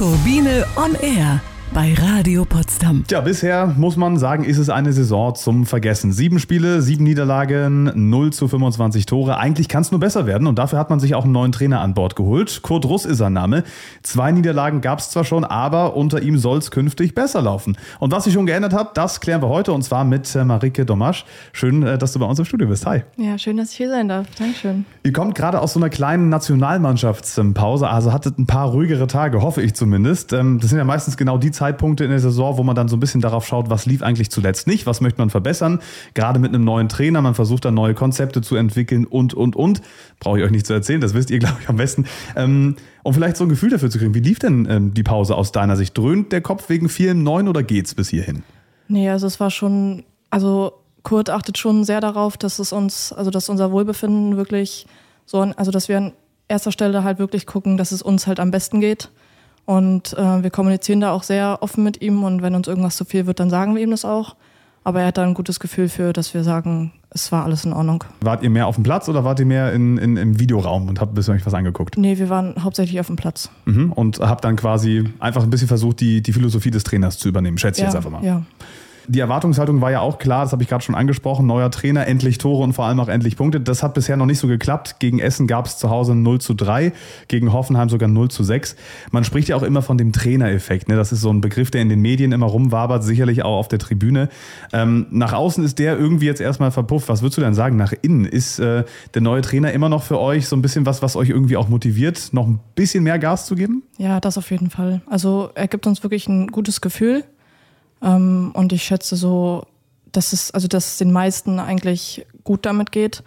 Turbine on Air bei Radio Potsdam. Tja, bisher muss man sagen, ist es eine Saison zum Vergessen. 7 Spiele, 7 Niederlagen, 0:25 Tore. Eigentlich kann es nur besser werden und dafür hat man sich auch einen neuen Trainer an Bord geholt. Kurt Russ ist sein Name. 2 Niederlagen gab es zwar schon, aber unter ihm soll es künftig besser laufen. Und was sich schon geändert hat, das klären wir heute und zwar mit Marike Domasch. Schön, dass du bei uns im Studio bist. Hi. Ja, schön, dass ich hier sein darf. Dankeschön. Ihr kommt gerade aus so einer kleinen Nationalmannschaftspause, also hattet ein paar ruhigere Tage, hoffe ich zumindest. Das sind ja meistens genau die Zeitpunkte in der Saison, wo man dann so ein bisschen darauf schaut, was lief eigentlich zuletzt nicht, was möchte man verbessern, gerade mit einem neuen Trainer, man versucht dann neue Konzepte zu entwickeln und. Brauche ich euch nicht zu erzählen, das wisst ihr, glaube ich, am besten. Um vielleicht so ein Gefühl dafür zu kriegen, wie lief denn die Pause aus deiner Sicht? Dröhnt der Kopf wegen vielen Neuen oder geht's bis hierhin? Nee, also es war schon, Kurt achtet schon sehr darauf, dass dass unser Wohlbefinden wirklich dass wir an erster Stelle halt wirklich gucken, dass es uns halt am besten geht. Und wir kommunizieren da auch sehr offen mit ihm und wenn uns irgendwas zu viel wird, dann sagen wir ihm das auch. Aber er hat da ein gutes Gefühl für, dass wir sagen, es war alles in Ordnung. Wart ihr mehr auf dem Platz oder wart ihr mehr im Videoraum und habt ein bisschen euch was angeguckt? Nee, wir waren hauptsächlich auf dem Platz. Und habt dann quasi einfach ein bisschen versucht, die Philosophie des Trainers zu übernehmen, schätze ich jetzt einfach mal. Ja. Die Erwartungshaltung war ja auch klar, das habe ich gerade schon angesprochen, neuer Trainer, endlich Tore und vor allem auch endlich Punkte. Das hat bisher noch nicht so geklappt. Gegen Essen gab es zu Hause 0:3, gegen Hoffenheim sogar 0:6. Man spricht ja auch immer von dem Trainereffekt. Ne? Das ist so ein Begriff, der in den Medien immer rumwabert, sicherlich auch auf der Tribüne. Nach außen ist der irgendwie jetzt erstmal verpufft. Was würdest du denn sagen? Nach innen ist der neue Trainer immer noch für euch so ein bisschen was euch irgendwie auch motiviert, noch ein bisschen mehr Gas zu geben? Ja, das auf jeden Fall. Also er gibt uns wirklich ein gutes Gefühl. Und ich schätze so, dass es den meisten eigentlich gut damit geht.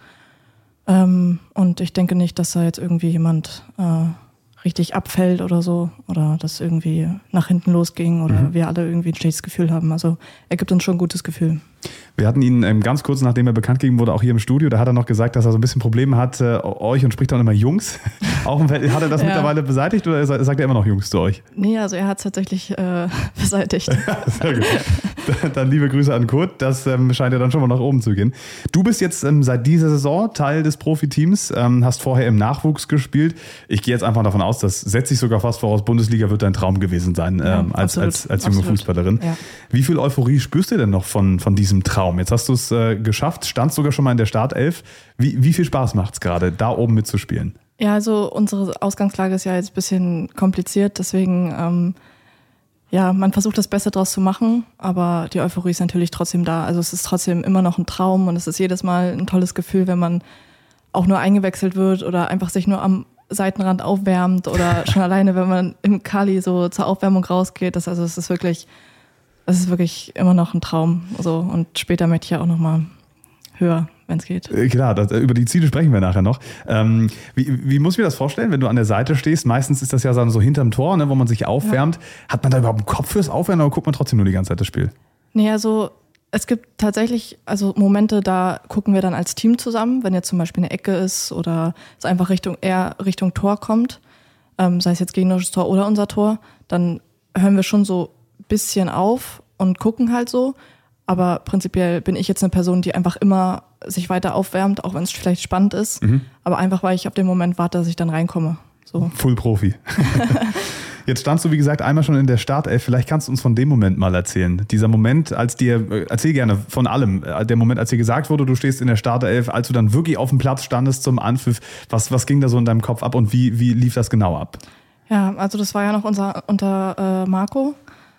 Und ich denke nicht, dass da jetzt irgendwie jemand richtig abfällt oder so oder dass irgendwie nach hinten losging oder wir alle irgendwie ein schlechtes Gefühl haben. Also er gibt uns schon ein gutes Gefühl. Wir hatten ihn ganz kurz, nachdem er bekannt gegeben wurde, auch hier im Studio. Da hat er noch gesagt, dass er so ein bisschen Probleme hat, euch und spricht dann immer Jungs. Auch hat er das mittlerweile beseitigt oder sagt er immer noch Jungs zu euch? Nee, also er hat es tatsächlich beseitigt. Sehr gut. Dann liebe Grüße an Kurt. Das scheint ja dann schon mal nach oben zu gehen. Du bist jetzt seit dieser Saison Teil des Profiteams, hast vorher im Nachwuchs gespielt. Ich gehe jetzt einfach davon aus, das setze ich sogar fast voraus, Bundesliga wird dein Traum gewesen sein, als junge Fußballerin. Ja. Wie viel Euphorie spürst du denn noch von diesem Traum? Jetzt hast du es geschafft, standst sogar schon mal in der Startelf. Wie viel Spaß macht es gerade, da oben mitzuspielen? Ja, also unsere Ausgangslage ist ja jetzt ein bisschen kompliziert, deswegen man versucht das Beste draus zu machen, aber die Euphorie ist natürlich trotzdem da. Also es ist trotzdem immer noch ein Traum und es ist jedes Mal ein tolles Gefühl, wenn man auch nur eingewechselt wird oder einfach sich nur am Seitenrand aufwärmt oder schon alleine, wenn man im Kali so zur Aufwärmung rausgeht. Es ist wirklich immer noch ein Traum. So, und später möchte ich ja auch noch mal höher, wenn es geht. Klar, über die Ziele sprechen wir nachher noch. Wie muss ich mir das vorstellen, wenn du an der Seite stehst? Meistens ist das ja so hinterm Tor, ne, wo man sich aufwärmt. Ja. Hat man da überhaupt einen Kopf fürs Aufwärmen oder guckt man trotzdem nur die ganze Zeit das Spiel? Nee, also es gibt tatsächlich Momente, da gucken wir dann als Team zusammen, wenn jetzt zum Beispiel eine Ecke ist oder es einfach eher Richtung Tor kommt, sei es jetzt gegnerisches Tor oder unser Tor, dann hören wir schon so ein bisschen auf und gucken halt so. Aber prinzipiell bin ich jetzt eine Person, die einfach immer sich weiter aufwärmt, auch wenn es vielleicht spannend ist. Aber einfach, weil ich auf den Moment warte, dass ich dann reinkomme. So. Full Profi. Jetzt standst du, wie gesagt, einmal schon in der Startelf. Vielleicht kannst du uns von dem Moment mal erzählen. Dieser Moment, erzähl gerne von allem. Der Moment, als dir gesagt wurde, du stehst in der Startelf, als du dann wirklich auf dem Platz standest zum Anpfiff. Was ging da so in deinem Kopf ab und wie lief das genau ab? Ja, also das war ja noch unter Marco.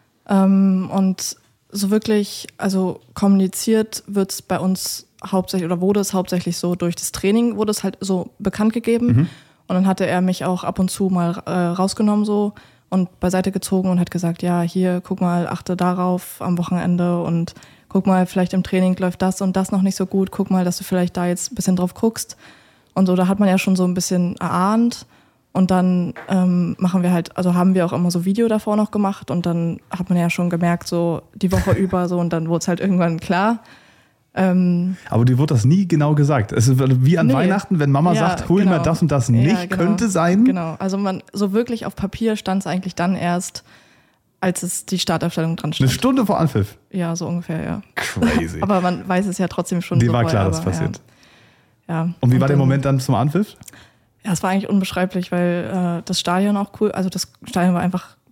Und so wirklich, kommuniziert wird es bei uns hauptsächlich oder wurde es hauptsächlich so durch das Training, wurde es halt so bekannt gegeben. Und dann hatte er mich auch ab und zu mal rausgenommen so und beiseite gezogen und hat gesagt, ja, hier, guck mal, achte darauf am Wochenende und guck mal, vielleicht im Training läuft das und das noch nicht so gut, guck mal, dass du vielleicht da jetzt ein bisschen drauf guckst. Und so, da hat man ja schon so ein bisschen erahnt. Und dann haben wir auch immer so Video davor noch gemacht und dann hat man ja schon gemerkt, so die Woche über so und dann wurde es halt irgendwann klar. Aber dir wurde das nie genau gesagt. Es ist wie an Weihnachten, wenn Mama sagt, hol mir das und das nicht, könnte sein. Genau, also so wirklich auf Papier stand es eigentlich dann erst, als es die Startaufstellung dran stand. Eine Stunde vor Anpfiff? Ja, so ungefähr, ja. Crazy. Aber man weiß es ja trotzdem schon. Dir war klar, dass es passiert. Ja. Und wie war der Moment dann zum Anpfiff? Ja, es war eigentlich unbeschreiblich, weil das Stadion auch cool, also das Stadion war einfach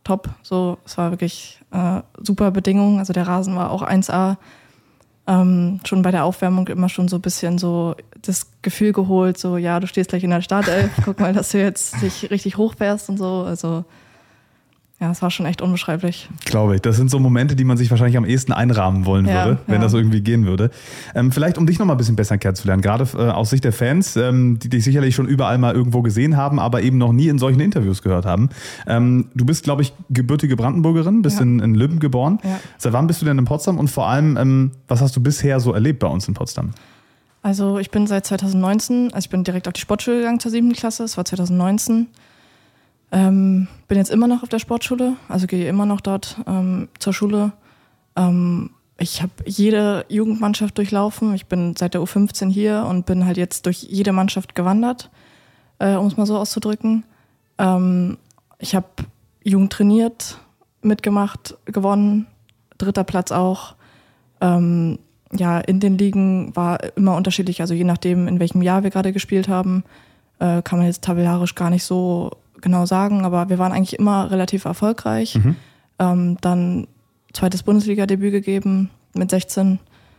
top. So, es war wirklich super Bedingungen. Also der Rasen war auch 1A. Schon bei der Aufwärmung immer schon so ein bisschen so das Gefühl geholt, so ja, du stehst gleich in der Startelf, guck mal, dass du jetzt dich richtig hochfährst und so. Also ja, es war schon echt unbeschreiblich. Glaube ich. Das sind so Momente, die man sich wahrscheinlich am ehesten einrahmen wollen würde, wenn das irgendwie gehen würde. Vielleicht, um dich noch mal ein bisschen besser kennenzulernen, gerade aus Sicht der Fans, die dich sicherlich schon überall mal irgendwo gesehen haben, aber eben noch nie in solchen Interviews gehört haben. Du bist, glaube ich, gebürtige Brandenburgerin, bist in Lübben geboren. Ja. Seit wann bist du denn in Potsdam und vor allem, was hast du bisher so erlebt bei uns in Potsdam? Also ich bin seit 2019, ich bin direkt auf die Sportschule gegangen zur 7. Klasse, das war 2019. Bin jetzt immer noch auf der Sportschule, also gehe immer noch dort zur Schule. Ich habe jede Jugendmannschaft durchlaufen. Ich bin seit der U15 hier und bin halt jetzt durch jede Mannschaft gewandert, um es mal so auszudrücken. Ich habe Jugend trainiert, mitgemacht, gewonnen, 3. Platz auch. In den Ligen war immer unterschiedlich, also je nachdem, in welchem Jahr wir gerade gespielt haben, kann man jetzt tabellarisch gar nicht so genau sagen, aber wir waren eigentlich immer relativ erfolgreich. Dann 2. Bundesliga-Debüt gegeben mit 16,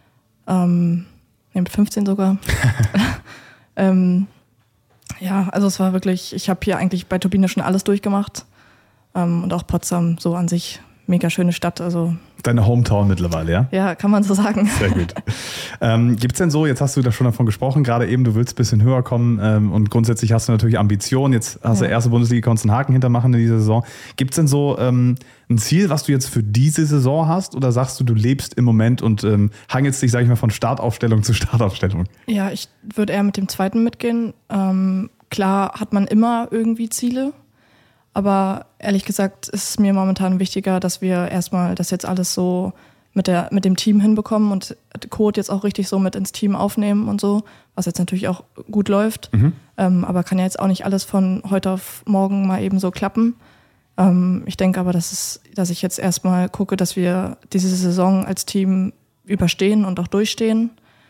mit 15 sogar. Also es war wirklich, ich habe hier eigentlich bei Turbine schon alles durchgemacht und auch Potsdam so an sich, mega schöne Stadt. Also deine Hometown mittlerweile, ja? Ja, kann man so sagen. Sehr gut. Gibt es denn so, jetzt hast du da schon davon gesprochen, gerade eben, du willst ein bisschen höher kommen und grundsätzlich hast du natürlich Ambitionen. Jetzt hast du erste Bundesliga, konntest einen Haken hintermachen in dieser Saison. Gibt es denn so ein Ziel, was du jetzt für diese Saison hast oder sagst du lebst im Moment und hangelst dich, sag ich mal, von Startaufstellung zu Startaufstellung? Ja, ich würde eher mit dem zweiten mitgehen. Klar hat man immer irgendwie Ziele. Aber ehrlich gesagt ist es mir momentan wichtiger, dass wir erstmal das jetzt alles so mit dem Team hinbekommen und Code jetzt auch richtig so mit ins Team aufnehmen und so, was jetzt natürlich auch gut läuft. Aber kann ja jetzt auch nicht alles von heute auf morgen mal eben so klappen. Ich denke aber, dass ich jetzt erstmal gucke, dass wir diese Saison als Team überstehen und auch durchstehen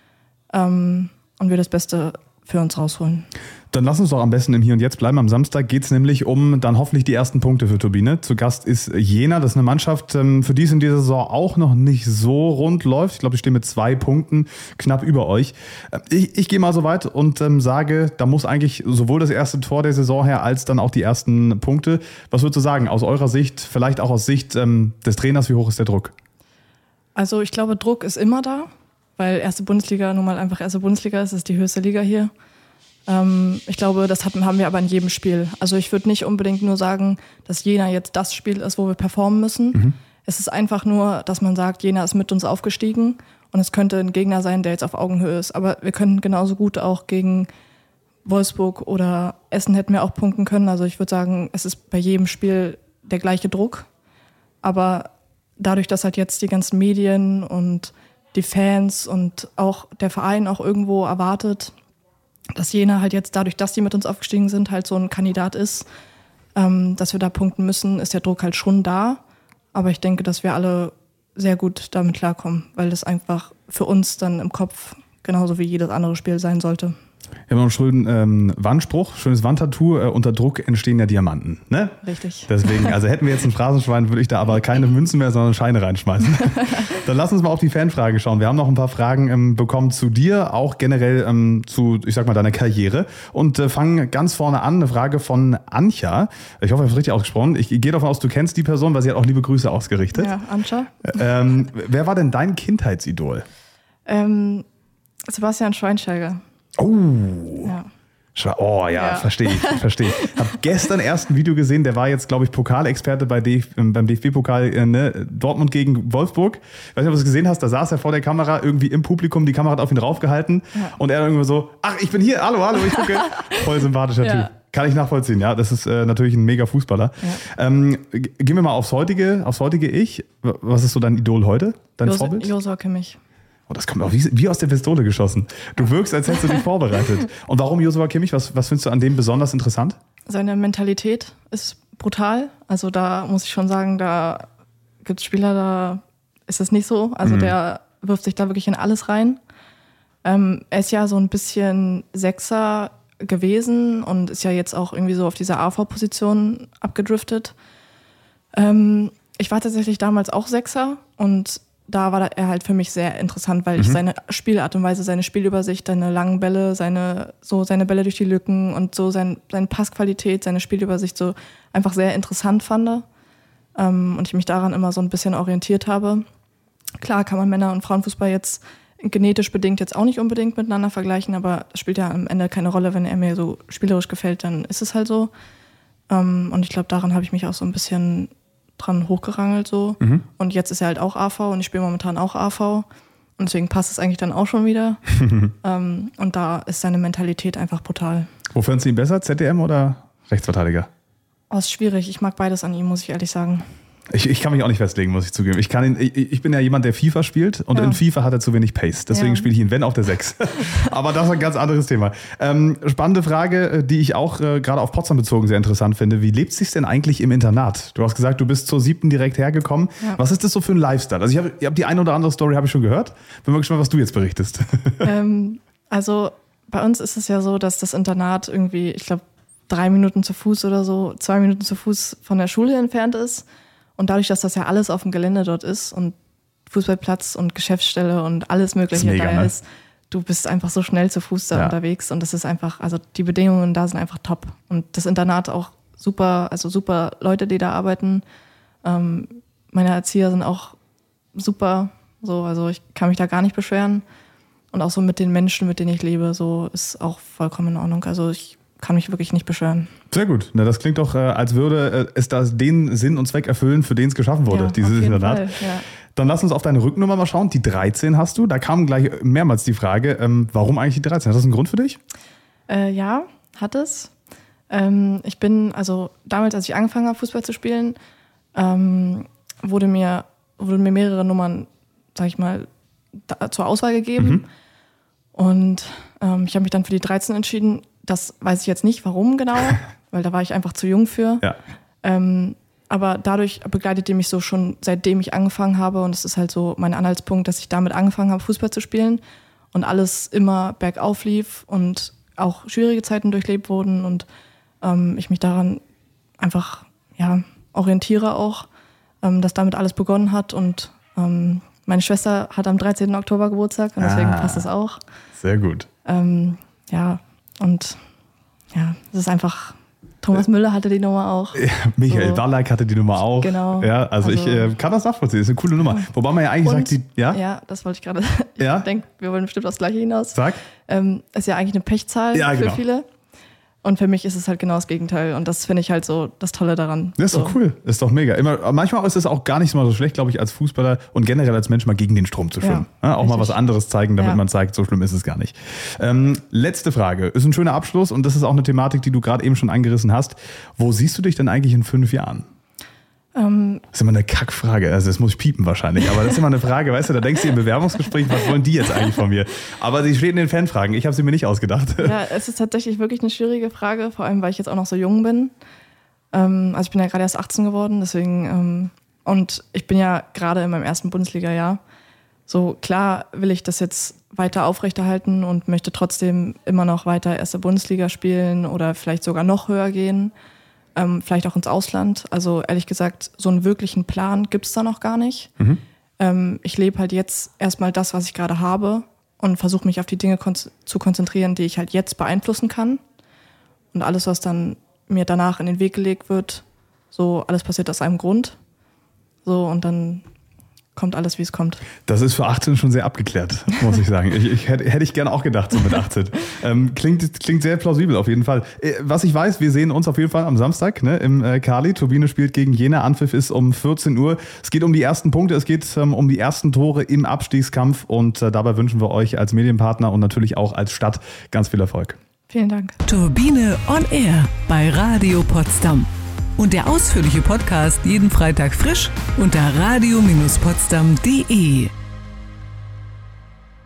und wir das Beste für uns rausholen. Dann lass uns doch am besten im Hier und Jetzt bleiben. Am Samstag geht es nämlich um dann hoffentlich die ersten Punkte für Turbine. Zu Gast ist Jena. Das ist eine Mannschaft, für die es in dieser Saison auch noch nicht so rund läuft. Ich glaube, die stehen mit 2 Punkten knapp über euch. Ich gehe mal so weit und sage, da muss eigentlich sowohl das erste Tor der Saison her als dann auch die ersten Punkte. Was würdest du sagen, aus eurer Sicht, vielleicht auch aus Sicht des Trainers, wie hoch ist der Druck? Also ich glaube, Druck ist immer da, weil erste Bundesliga nun mal einfach erste Bundesliga ist. Das ist die höchste Liga hier. Ich glaube, das haben wir aber in jedem Spiel. Also ich würde nicht unbedingt nur sagen, dass Jena jetzt das Spiel ist, wo wir performen müssen. Es ist einfach nur, dass man sagt, Jena ist mit uns aufgestiegen und es könnte ein Gegner sein, der jetzt auf Augenhöhe ist. Aber wir können genauso gut auch gegen Wolfsburg oder Essen hätten wir auch punkten können. Also ich würde sagen, es ist bei jedem Spiel der gleiche Druck. Aber dadurch, dass halt jetzt die ganzen Medien und die Fans und auch der Verein auch irgendwo erwartet, dass Jena halt jetzt dadurch, dass die mit uns aufgestiegen sind, halt so ein Kandidat ist, dass wir da punkten müssen, ist der Druck halt schon da. Aber ich denke, dass wir alle sehr gut damit klarkommen, weil das einfach für uns dann im Kopf genauso wie jedes andere Spiel sein sollte. Wir haben noch einen schönen Wandspruch, schönes Wandtattoo. Unter Druck entstehen ja Diamanten, ne? Richtig. Deswegen, also hätten wir jetzt ein Phrasenschwein, würde ich da aber keine Münzen mehr, sondern Scheine reinschmeißen. Dann lass uns mal auf die Fanfrage schauen. Wir haben noch ein paar Fragen bekommen zu dir, auch generell zu, ich sag mal, deiner Karriere. Und fangen ganz vorne an, eine Frage von Anja. Ich hoffe, ich habe es richtig ausgesprochen. Ich gehe davon aus, du kennst die Person, weil sie hat auch liebe Grüße ausgerichtet. Ja, Anja. Wer war denn dein Kindheitsidol? Sebastian Schweinsteiger. Oh. Ja. Ja. Verstehe ich. Hab gestern erst ein Video gesehen, der war jetzt, glaube ich, Pokalexperte beim DFB-Pokal, Dortmund gegen Wolfsburg. Ich weiß nicht, ob du es gesehen hast, da saß er vor der Kamera, irgendwie im Publikum, die Kamera hat auf ihn draufgehalten und er irgendwie so, ach, ich bin hier, hallo, ich gucke. Voll sympathischer Typ. Kann ich nachvollziehen, ja. Das ist natürlich ein mega Fußballer. Ja. Gehen wir mal aufs heutige Ich. Was ist so dein Idol heute, dein Vorbild? Joshua Kimmich. Oh, das kommt auch wie aus der Pistole geschossen. Du wirkst, als hättest du dich vorbereitet. Und warum Joshua Kimmich? Was findest du an dem besonders interessant? Seine Mentalität ist brutal. Also da muss ich schon sagen, da gibt es Spieler, da ist es nicht so. Also der wirft sich da wirklich in alles rein. Er ist ja so ein bisschen Sechser gewesen und ist ja jetzt auch irgendwie so auf dieser AV-Position abgedriftet. Ich war tatsächlich damals auch Sechser und da war er halt für mich sehr interessant, weil ich seine Spielart und Weise, seine Spielübersicht, seine langen Bälle, seine Bälle durch die Lücken und so seine Passqualität, seine Spielübersicht so einfach sehr interessant fand. Und ich mich daran immer so ein bisschen orientiert habe. Klar kann man Männer- und Frauenfußball jetzt genetisch bedingt jetzt auch nicht unbedingt miteinander vergleichen, aber das spielt ja am Ende keine Rolle. Wenn er mir so spielerisch gefällt, dann ist es halt so. Und ich glaube, daran habe ich mich auch so ein bisschen dran hochgerangelt so. Und jetzt ist er halt auch AV und ich spiele momentan auch AV. Und deswegen passt es eigentlich dann auch schon wieder. Und da ist seine Mentalität einfach brutal. Wo findest du ihn besser, ZDM oder Rechtsverteidiger? Oh, ist schwierig. Ich mag beides an ihm, muss ich ehrlich sagen. Ich kann mich auch nicht festlegen, muss ich zugeben. Ich bin ja jemand, der FIFA spielt und in FIFA hat er zu wenig Pace. Deswegen spiele ich ihn, wenn, auf der 6. Aber das ist ein ganz anderes Thema. Spannende Frage, die ich auch gerade auf Potsdam bezogen sehr interessant finde. Wie lebt es sich denn eigentlich im Internat? Du hast gesagt, du bist zur 7. direkt hergekommen. Ja. Was ist das so für ein Lifestyle? Also ich hab die eine oder andere Story habe ich schon gehört. Bin mal gespannt, was du jetzt berichtest. Also bei uns ist es ja so, dass das Internat irgendwie, ich glaube, 3 Minuten zu Fuß oder so, 2 Minuten zu Fuß von der Schule entfernt ist. Und dadurch, dass das ja alles auf dem Gelände dort ist und Fußballplatz und Geschäftsstelle und alles Mögliche da ist, du bist einfach so schnell zu Fuß da unterwegs und das ist einfach, also die Bedingungen da sind einfach top. Und das Internat auch super, also super Leute, die da arbeiten. Meine Erzieher sind auch super, so, also ich kann mich da gar nicht beschweren. Und auch so mit den Menschen, mit denen ich lebe, so ist auch vollkommen in Ordnung. Also ich kann mich wirklich nicht beschweren. Sehr gut. Na, das klingt doch, als würde es da den Sinn und Zweck erfüllen, für den es geschaffen wurde, dieses Internat. Ja. Dann lass uns auf deine Rücknummer mal schauen. Die 13 hast du. Da kam gleich mehrmals die Frage, warum eigentlich die 13? Hat das einen Grund für dich? Ja, hat es. Ich bin, also damals, als ich angefangen habe, Fußball zu spielen, wurden mir mehrere Nummern, sag ich mal, zur Auswahl gegeben. Und ich habe mich dann für die 13 entschieden. Das weiß ich jetzt nicht, warum genau, weil da war ich einfach zu jung für. Ja. Aber dadurch begleitet die mich so schon, seitdem ich angefangen habe. Und es ist halt so mein Anhaltspunkt, dass ich damit angefangen habe, Fußball zu spielen. Und alles immer bergauf lief und auch schwierige Zeiten durchlebt wurden. Und ich mich daran einfach orientiere auch, dass damit alles begonnen hat. Und meine Schwester hat am 13. Oktober Geburtstag und deswegen passt es auch. Sehr gut. Und es ist einfach, Thomas Müller hatte die Nummer auch. Ja, Michael Ballack hatte die Nummer auch. Genau. Ja, also ich kann das nachvollziehen, das ist eine coole Nummer. Wobei man ja eigentlich sagt, Ja, das wollte ich gerade. Ich denke, wir wollen bestimmt aufs Gleiche hinaus. Sag. Ist ja eigentlich eine Pechzahl für viele. Und für mich ist es halt genau das Gegenteil. Und das finde ich halt so das Tolle daran. Das ist doch cool. Das ist doch mega. Manchmal ist es auch gar nicht mal so schlecht, glaube ich, als Fußballer und generell als Mensch mal gegen den Strom zu schwimmen. Ja, auch mal was anderes zeigen, damit man zeigt, so schlimm ist es gar nicht. Letzte Frage. Ist ein schöner Abschluss und das ist auch eine Thematik, die du gerade eben schon angerissen hast. Wo siehst du dich denn eigentlich in 5 Jahren? Das ist immer eine Kackfrage, also das muss ich piepen wahrscheinlich, aber das ist immer eine Frage, weißt du, da denkst du im Bewerbungsgespräch, was wollen die jetzt eigentlich von mir? Aber sie steht in den Fanfragen, ich habe sie mir nicht ausgedacht. Ja, es ist tatsächlich wirklich eine schwierige Frage, vor allem, weil ich jetzt auch noch so jung bin. Also ich bin ja gerade erst 18 geworden, deswegen, und ich bin ja gerade in meinem ersten Bundesliga-Jahr. So klar will ich das jetzt weiter aufrechterhalten und möchte trotzdem immer noch weiter erste Bundesliga spielen oder vielleicht sogar noch höher gehen. Vielleicht auch ins Ausland. Also ehrlich gesagt, so einen wirklichen Plan gibt es da noch gar nicht. Ich lebe halt jetzt erstmal das, was ich gerade habe und versuche mich auf die Dinge zu konzentrieren, die ich halt jetzt beeinflussen kann. Und alles, was dann mir danach in den Weg gelegt wird, so alles passiert aus einem Grund. So und dann kommt alles, wie es kommt. Das ist für 18 schon sehr abgeklärt, muss ich sagen. Hätte ich gerne auch gedacht, so mit 18. Klingt sehr plausibel auf jeden Fall. Was ich weiß, wir sehen uns auf jeden Fall am Samstag im Kali. Turbine spielt gegen Jena. Anpfiff ist um 14 Uhr. Es geht um die ersten Punkte, es geht um die ersten Tore im Abstiegskampf und dabei wünschen wir euch als Medienpartner und natürlich auch als Stadt ganz viel Erfolg. Vielen Dank. Turbine on Air bei Radio Potsdam. Und der ausführliche Podcast jeden Freitag frisch unter radio-potsdam.de.